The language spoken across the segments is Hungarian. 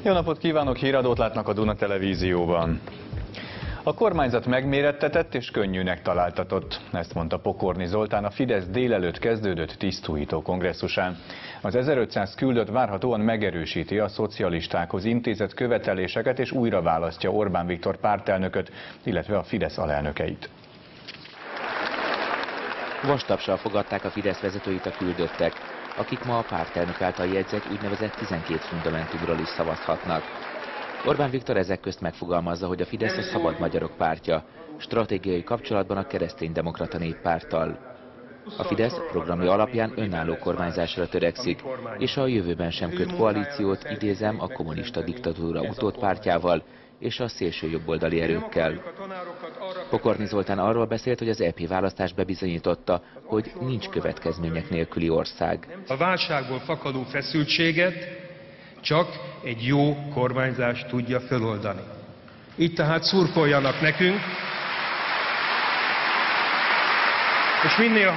Jó napot kívánok, híradót látnak a Duna Televízióban. A kormányzat megmérettetett és könnyűnek találtatott, ezt mondta Pokorni Zoltán a Fidesz délelőtt kezdődött tisztújító kongresszusán. Az 1500 küldött várhatóan megerősíti a szocialistákhoz intézett követeléseket és újra választja Orbán Viktor pártelnököt, illetve a Fidesz alelnökeit. Vastapssal fogadták a Fidesz vezetőit a küldöttek, akik ma a pártelnök által jegyzett úgynevezett 12 fundamentumról is szavazhatnak. Orbán Viktor ezek közt megfogalmazza, hogy a Fidesz a Szabad Magyarok pártja, stratégiai kapcsolatban a Kereszténydemokrata Néppárttal. A Fidesz programja alapján önálló kormányzásra törekszik, és a jövőben sem köt koalíciót, idézem, a kommunista diktatúra utódpártjával és a szélső jobboldali erőkkel. Pokorni Zoltán arról beszélt, hogy az EP választás bebizonyította, hogy nincs következmények nélküli ország. A válságból fakadó feszültséget csak egy jó kormányzás tudja feloldani. Így tehát szurkoljanak nekünk, és minél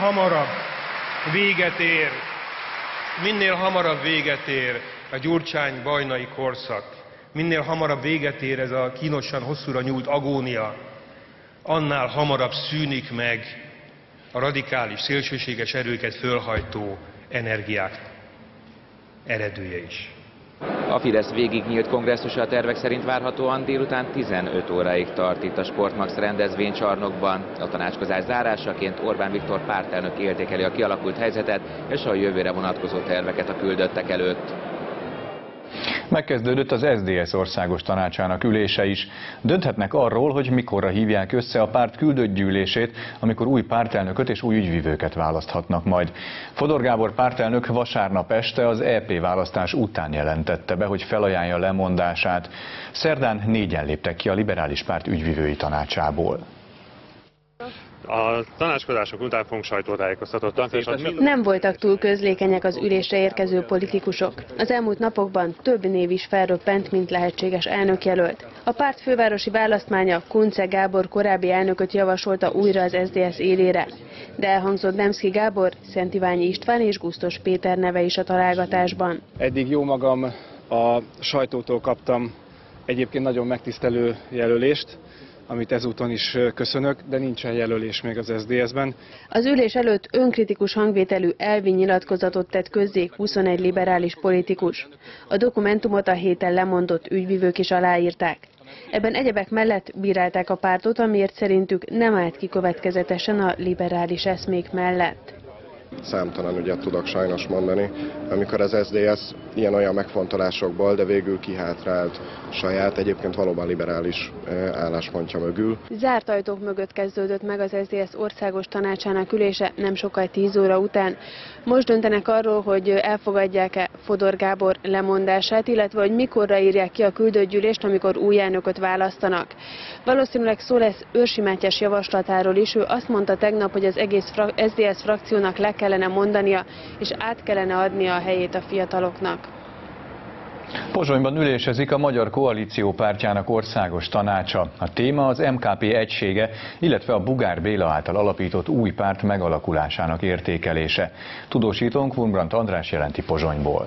hamarabb véget ér a Gyurcsány-Bajnai korszak, minél hamarabb véget ér ez a kínosan hosszúra nyúlt agónia, annál hamarabb szűnik meg a radikális, szélsőséges erőket fölhajtó energiák eredője is. A Fidesz végignyílt kongresszusa a tervek szerint várhatóan délután 15 óráig tart itt a Sportmax rendezvénycsarnokban. A tanácskozás zárásaként Orbán Viktor pártelnök értékeli a kialakult helyzetet és a jövőre vonatkozó terveket a küldöttek előtt. Megkezdődött az SZDSZ országos tanácsának ülése is. Dönthetnek arról, hogy mikorra hívják össze a párt küldött gyűlését, amikor új pártelnököt és új ügyvivőket választhatnak majd. Fodor Gábor pártelnök vasárnap este az EP választás után jelentette be, hogy felajánlja lemondását. Szerdán 4-en léptek ki a liberális párt ügyvivői tanácsából. A tanácskozások után fogunk sajtótájékoztatót. Nem voltak túl közlékenyek az ülésre érkező politikusok. Az elmúlt napokban több név is felröppent, mint lehetséges elnökjelölt. A párt fővárosi választmánya Kunce Gábor korábbi elnököt javasolta újra az SZDSZ élére. De elhangzott Demszky Gábor, Szent Iványi István és Gusztos Péter neve is a találgatásban. Eddig jó magam a sajtótól kaptam egyébként nagyon megtisztelő jelölést, amit ezúton is köszönök, de nincsen jelölés még az SZDSZ-ben. Az ülés előtt önkritikus hangvételű elvi nyilatkozatot tett közzé 21 liberális politikus. A dokumentumot a héten lemondott ügyvivők is aláírták. Ebben egyebek mellett bírálták a pártot, amiért szerintük nem állt ki következetesen a liberális eszmék mellett. Számtalan ügyet tudok sajnos mondani, amikor az SZDSZ ilyen-olyan megfontolásokból, de végül kihátrált saját, egyébként valóban liberális álláspontja mögül. Zárt ajtók mögött kezdődött meg az SZDSZ országos tanácsának ülése nem sokkal 10 óra után. Most döntenek arról, hogy elfogadják-e Fodor Gábor lemondását, illetve hogy mikorra írják ki a küldött gyűlést, amikor új elnököt választanak. Valószínűleg szó lesz Őrsi Mátyás javaslatáról is. Ő azt mondta tegnap, hogy az egész SZDSZ frakciónak le kellene mondania, és át kellene adnia a helyét a fiataloknak. Pozsonyban ülésezik a Magyar Koalíció pártjának országos tanácsa. A téma az MKP egysége, illetve a Bugár Béla által alapított új párt megalakulásának értékelése. Tudósítónk Wurmbrandt András jelenti Pozsonyból.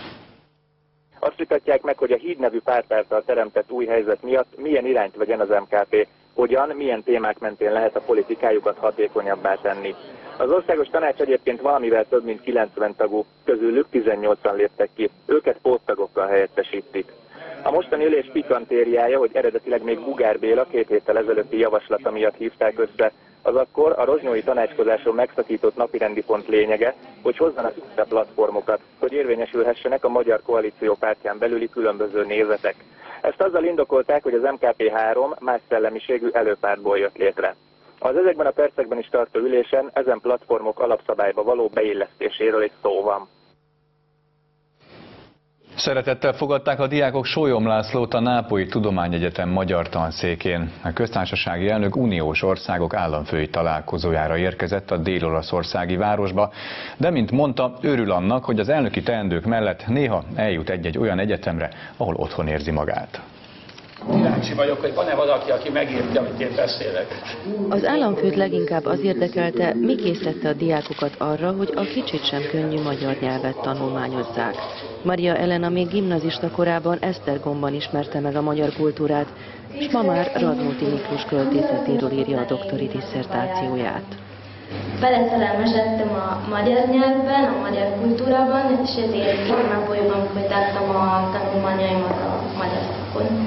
Azt vitatják meg, hogy a Híd nevű párt által teremtett új helyzet miatt milyen irányt vegyen az MKP, hogyan, milyen témák mentén lehet a politikájukat hatékonyabbá tenni. Az országos tanács egyébként valamivel több mint 90 tagú, közülük 18-an léptek ki, őket póttagokkal helyettesítik. A mostani ülés pikantériája, hogy eredetileg még Bugár Béla 2 héttel ezelőtti javaslata miatt hívták össze, az akkor a rozsnyói tanácskozáson megszakított napirendi pont lényege, hogy hozzanak össze platformokat, hogy érvényesülhessenek a Magyar Koalíció pártján belüli különböző nézetek. Ezt azzal indokolták, hogy az MKP 3 más szellemiségű előpártból jött létre. Az ezekben a percekben is tartó ülésen ezen platformok alapszabályba való beillesztéséről is szó van. Szeretettel fogadták a diákok Sólyom Lászlót a Nápolyi Tudományegyetem magyar tanszékén. A köztársasági elnök uniós országok államfői találkozójára érkezett a dél-olaszországi városba, de mint mondta, örül annak, hogy az elnöki teendők mellett néha eljut egy-egy olyan egyetemre, ahol otthon érzi magát. Kíváncsi vagyok, hogy van-e valaki, aki megérti, amit én beszélek. Az államfőt leginkább az érdekelte, mi késztette a diákokat arra, hogy a kicsit sem könnyű magyar nyelvet tanulmányozzák. Maria Elena még gimnazista korában Esztergomban ismerte meg a magyar kultúrát, és ma már Radnóti Miklós költészetéről írja a doktori disszertációját. Beleszerelmesedtem a magyar nyelvben, a magyar kultúrában, és ezért itt Nápolyban folytattam a tanulmányaimat a magyar szakon.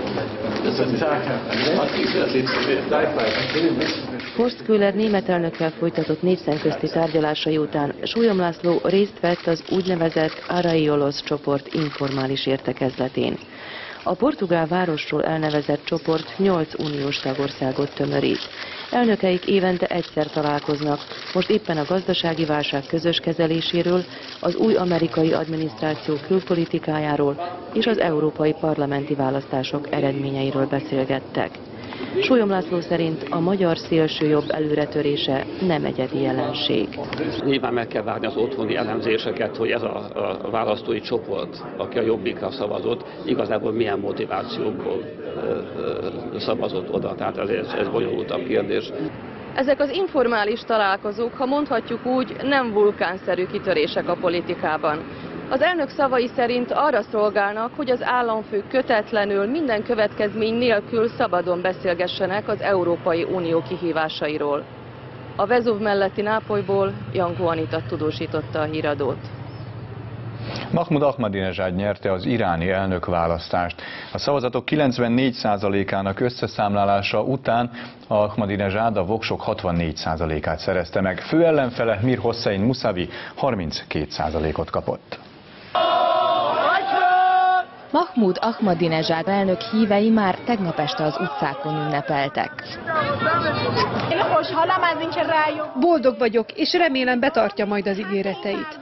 Horst Köhler német elnökkel folytatott négy szemközti tárgyalásai után Sólyom László részt vett az úgynevezett Arraiolos csoport informális értekezletén. A portugál városról elnevezett csoport 8 uniós tagországot tömörít. Elnökeik évente egyszer találkoznak, most éppen a gazdasági válság közös kezeléséről, az új amerikai adminisztráció külpolitikájáról és az európai parlamenti választások eredményeiről beszélgettek. Sólyom László szerint a magyar szélsőjobb előretörése nem egyedi jelenség. Nyilván meg kell várni az otthoni elemzéseket, hogy ez a választói csoport, aki a Jobbikra szavazott, igazából milyen motivációból szavazott oda. Tehát ez bonyolultabb kérdés. Ezek az informális találkozók, ha mondhatjuk úgy, nem vulkánszerű kitörések a politikában. Az elnök szavai szerint arra szolgálnak, hogy az államfők kötetlenül, minden következmény nélkül szabadon beszélgessenek az Európai Unió kihívásairól. A Vezúv melletti Nápolyból Jankó Anita tudósította a híradót. Mahmud Ahmadinezsád nyerte az iráni elnökválasztást. A szavazatok 94%-ának összeszámlálása után Ahmadinezsád a voksok 64%-át szerezte meg. Fő ellenfele Mir Hossein Musavi 32%-ot kapott. Mahmud Ahmadinezsád elnök hívei már tegnap este az utcákon ünnepeltek. Boldog vagyok, és remélem betartja majd az ígéreteit.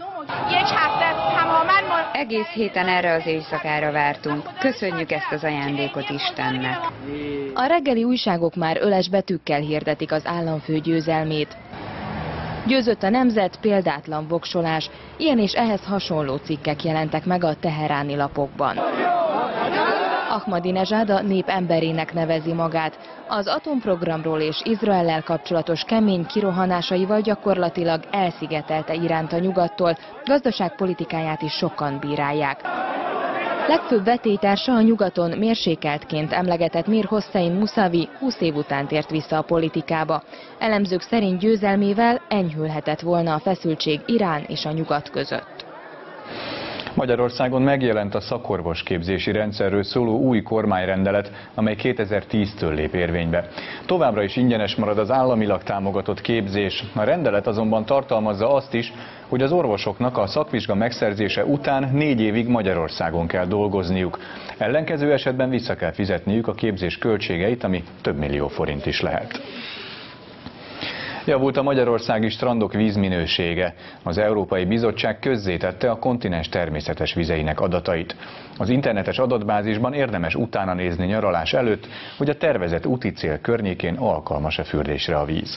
Egész héten erre az éjszakára vártunk. Köszönjük ezt az ajándékot Istennek. A reggeli újságok már öles betűkkel hirdetik az államfő győzelmét. Győzött a nemzet, példátlan voksolás, ilyen és ehhez hasonló cikkek jelentek meg a teheráni lapokban. Ahmadinezsád a nép emberének nevezi magát. Az atomprogramról és Izraellel kapcsolatos kemény kirohanásaival gyakorlatilag elszigetelte Iránt a nyugattól, gazdaságpolitikáját is sokan bírálják. Legfőbb vetélytársa a nyugaton mérsékeltként emlegetett Mir Hossein Musavi 20 év után tért vissza a politikába. Elemzők szerint győzelmével enyhülhetett volna a feszültség Irán és a nyugat között. Magyarországon megjelent a szakorvosképzési rendszerről szóló új kormányrendelet, amely 2010-től lép érvénybe. Továbbra is ingyenes marad az államilag támogatott képzés. A rendelet azonban tartalmazza azt is, hogy az orvosoknak a szakvizsga megszerzése után 4 évig Magyarországon kell dolgozniuk. Ellenkező esetben vissza kell fizetniük a képzés költségeit, ami több millió forint is lehet. Javult a magyarországi strandok vízminősége. Az Európai Bizottság közzétette a kontinens természetes vizeinek adatait. Az internetes adatbázisban érdemes utána nézni nyaralás előtt, hogy a tervezett úti cél környékén alkalmas-e fürdésre a víz.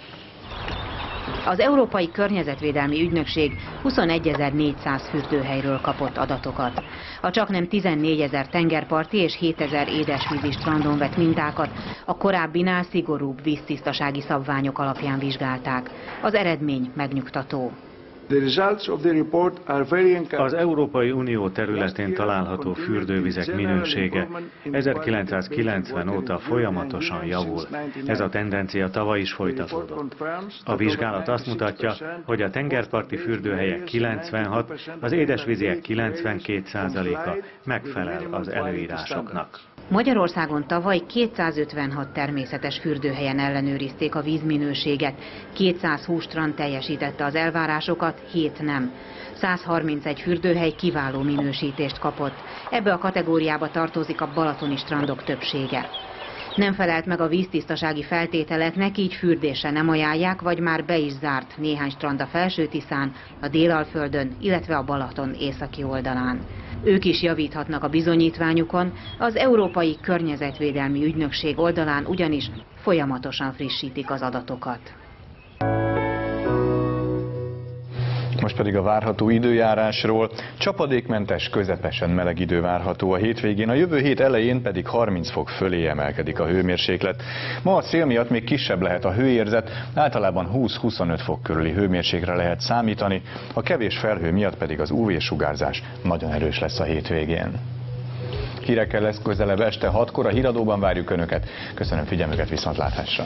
Az Európai Környezetvédelmi Ügynökség 21.400 fürdőhelyről kapott adatokat. A csaknem 14.000 tengerparti és 7.000 édesvízi strandon vett mintákat a korábbinál szigorúbb víztisztasági szabványok alapján vizsgálták. Az eredmény megnyugtató. Az Európai Unió területén található fürdővizek minősége 1990 óta folyamatosan javul. Ez a tendencia tavaly is folytatódott. A vizsgálat azt mutatja, hogy a tengerparti fürdőhelyek 96, az édesvíziek 92%-a megfelel az előírásoknak. Magyarországon tavaly 256 természetes fürdőhelyen ellenőrizték a vízminőséget, 220 strand teljesítette az elvárásokat, 7 nem. 131 fürdőhely kiváló minősítést kapott. Ebbe a kategóriába tartozik a balatoni strandok többsége. Nem felelt meg a víztisztasági feltételeknek, így fürdésre nem ajánlják, vagy már be is zárt néhány strand a Felső-Tiszán, a Délalföldön, illetve a Balaton északi oldalán. Ők is javíthatnak a bizonyítványukon, az Európai Környezetvédelmi Ügynökség oldalán ugyanis folyamatosan frissítik az adatokat. Most pedig a várható időjárásról. Csapadékmentes, közepesen meleg idő várható a hétvégén, a jövő hét elején pedig 30 fok fölé emelkedik a hőmérséklet. Ma a szél miatt még kisebb lehet a hőérzet, általában 20-25 fok körüli hőmérsékletre lehet számítani, a kevés felhő miatt pedig az UV-sugárzás nagyon erős lesz a hétvégén. Hírekkel lesz közelebb este 6-kor, a Híradóban várjuk Önöket. Köszönöm figyelmüket, viszontlátásra!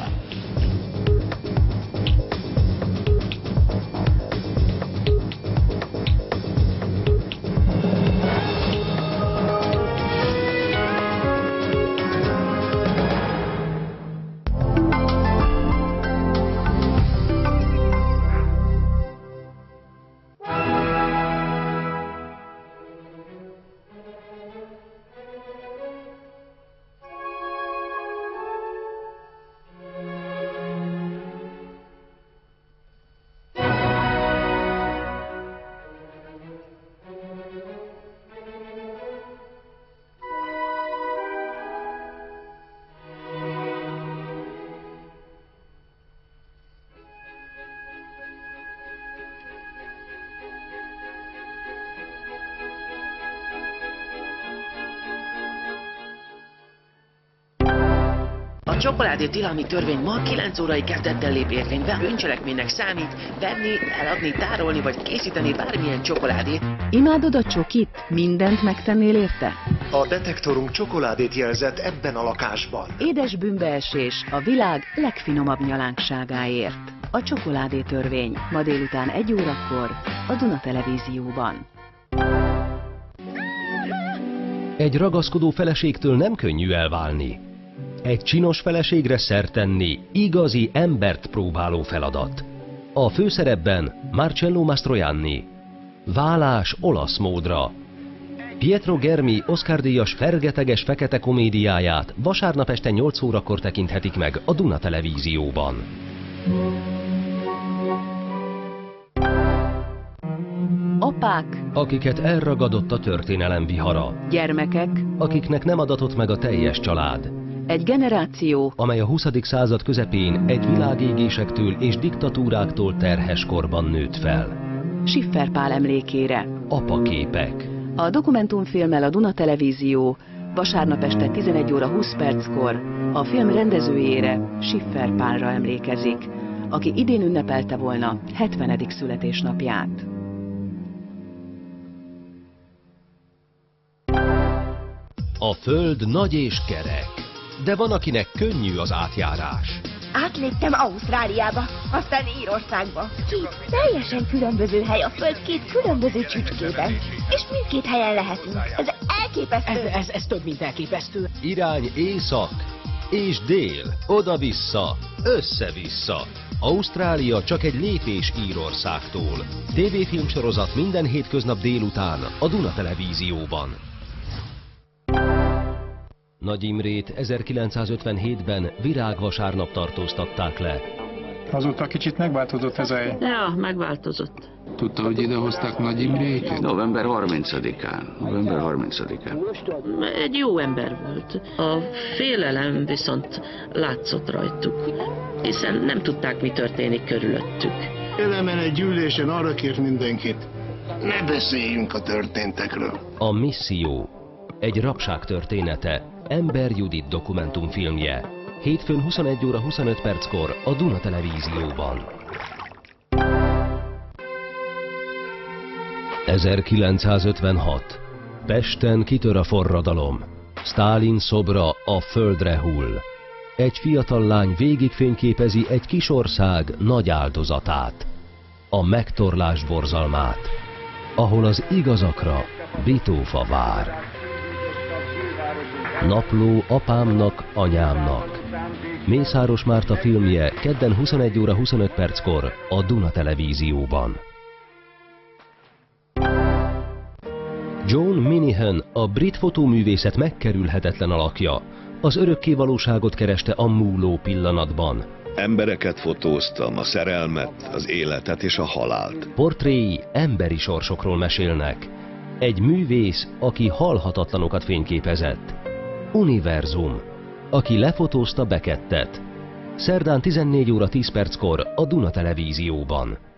A csokoládé tilalmi törvény ma 9 órai kezdettel lép érvénybe. Bűncselekménynek számít venni, eladni, tárolni vagy készíteni bármilyen csokoládét. Imádod a csokit? Mindent megtennél érte? A detektorunk csokoládét jelzett ebben a lakásban. Édes bűnbeesés a világ legfinomabb nyalánkságáért. A csokoládé törvény ma délután 1 órakor a Duna Televízióban. Egy ragaszkodó feleségtől nem könnyű elválni. Egy csinos feleségre szert tenni igazi embert próbáló feladat. A főszerepben Marcello Mastroianni. Válás olasz módra. Pietro Germi Oscar-díjas fergeteges fekete komédiáját vasárnap este 8 órakor tekinthetik meg a Duna Televízióban. Apák, akiket elragadott a történelem vihara. gyermekek, Akiknek nem adatott meg a teljes család. egy generáció, amely a 20. század közepén egy világégésektől és diktatúráktól terhes korban nőtt fel. Schiffer Pál emlékére. Apaképek. A dokumentumfilmmel a Duna Televízió vasárnap este 11 óra 20 perckor a film rendezőjére, Schiffer Pálra emlékezik, aki idén ünnepelte volna 70. születésnapját. A föld nagy és kerek, de van, akinek könnyű az átjárás. Átléptem Ausztráliába, aztán Írországba. Két teljesen különböző hely a föld két különböző csücskében. És mindkét helyen lehetünk. Ez elképesztő. Ez több, mint elképesztő. Irány észak és dél, oda-vissza, össze-vissza. Ausztrália csak egy lépés Írországtól. TV-filmsorozat minden hétköznap délután a Duna Televízióban. Nagy Imrét 1957-ben virágvasárnap tartóztatták le. Azóta kicsit megváltozott ez a hely. Ja, megváltozott. Tudta, hogy idehozták Nagy Imréket? November 30-án. November 30-án. Egy jó ember volt. A félelem viszont látszott rajtuk, hiszen nem tudták, mi történik körülöttük. Elemen egy gyűlésen arra kért mindenkit, ne beszéljünk a történtekről. A Misszió. Egy rabság története. Ember Judit dokumentumfilmje. Hétfőn 21 óra 25 perckor a Duna Televízióban. 1956. Pesten kitör a forradalom. Sztálin szobra a földre hull. Egy fiatal lány végigfényképezi egy kis ország nagy áldozatát. A megtorlás borzalmát, ahol az igazakra bitófa vár. Napló apámnak, anyámnak. Mészáros Márta filmje kedden 21 óra 25 perckor a Duna Televízióban. John Minihan, a brit fotóművészet megkerülhetetlen alakja. Az örökké valóságot kereste a múló pillanatban. Embereket fotóztam, a szerelmet, az életet és a halált. Portréi emberi sorsokról mesélnek. Egy művész, aki halhatatlanokat fényképezett. Univerzum, aki lefotózta Beckettet. Szerdán 14 óra 10 perckor a Duna Televízióban.